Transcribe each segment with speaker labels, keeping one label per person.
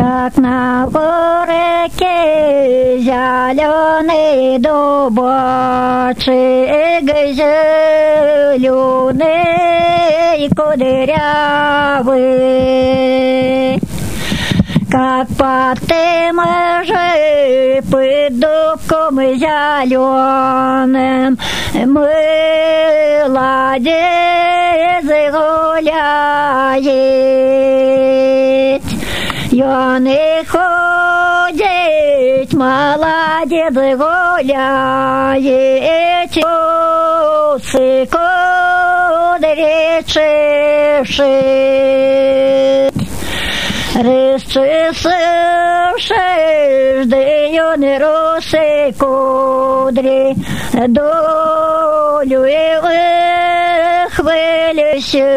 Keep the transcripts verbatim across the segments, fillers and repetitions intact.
Speaker 1: как на реке зеленый дубочек, зеленый кудрявый, как под тем же под дубком зеленым молодец гуляет. Я не ходить, молодец гуляет, косы кудри чешет. Расчесавши, ждет росы кудри, долю и выхвалюсь.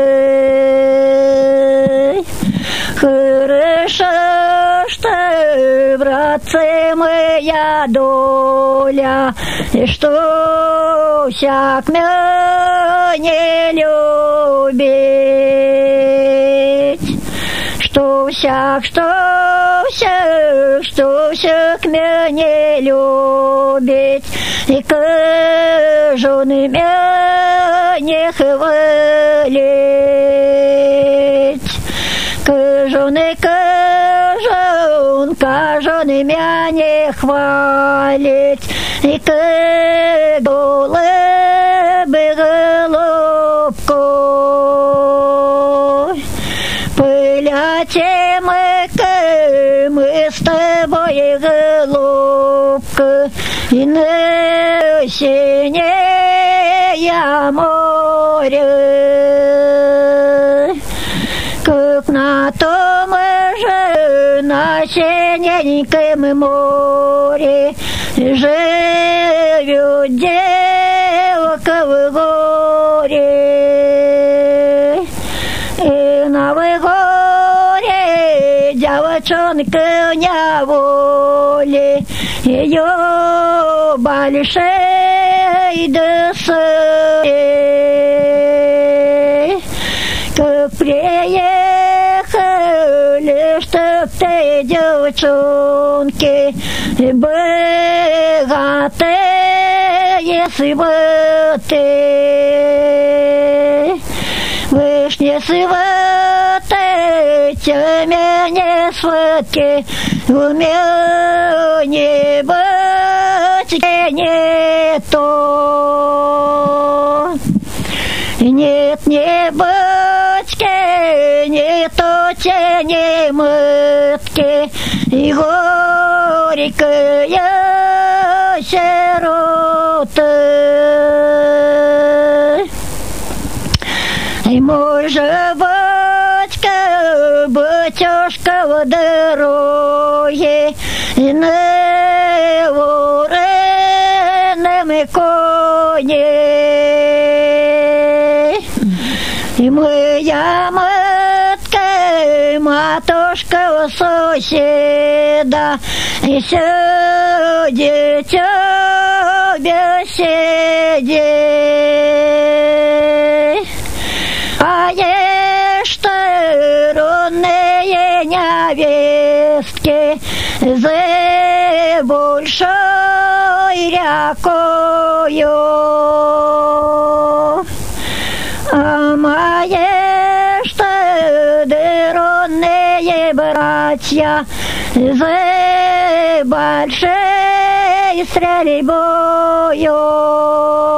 Speaker 1: Хорошо, что, братцы, моя доля, и что всяк меня не любит. Что всяк, что всяк, что всяк меня не любит, и каждый меня не хвалит. Каждый, каждый, каждый меня не хвалит, и как голубый голубкой. Полетим мы с тобой, голубка, и на синее море, как на том же, на синеньком море живет девка в горе. И на горе девчонка не воли, ее большой досады. Как приехали, чтоб ты, девчонки, богатые сваты, вышни сваты, меня сватки, у меня не быть, не то. Нет, не батьки, не то те, не мытки, и горькая сирота. И может, батька, батюшка в дороге, и на вороном коне. И моя матка, матушка у соседа, и сидит в беседе. А есть сторонные невестки за большой рекою. А мои сторонные братья за большой стрельбою.